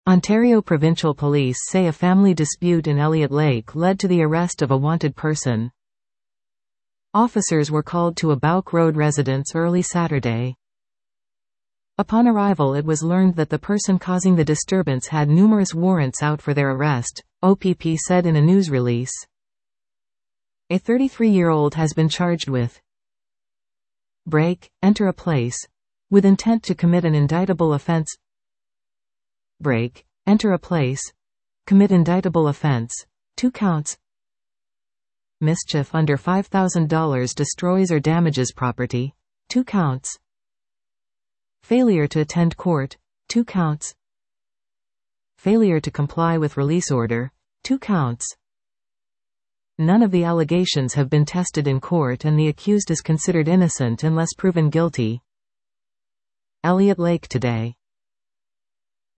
Ontario Provincial Police say a family dispute in Elliott Lake led to the arrest of a wanted person. Officers were called to a Bouck Road residence early Saturday. Upon arrival, it was learned that the person causing the disturbance had numerous warrants out for their arrest, OPP said in a news release. A 33-year-old has been charged with break, enter a place, with intent to commit an indictable offense. Break, enter a place, commit indictable offense, 2 counts. Mischief under $5,000 destroys or damages property, 2 counts. Failure to attend court, 2 counts. Failure to comply with release order, 2 counts. None of the allegations have been tested in court and the accused is considered innocent unless proven guilty. Elliott Lake Today.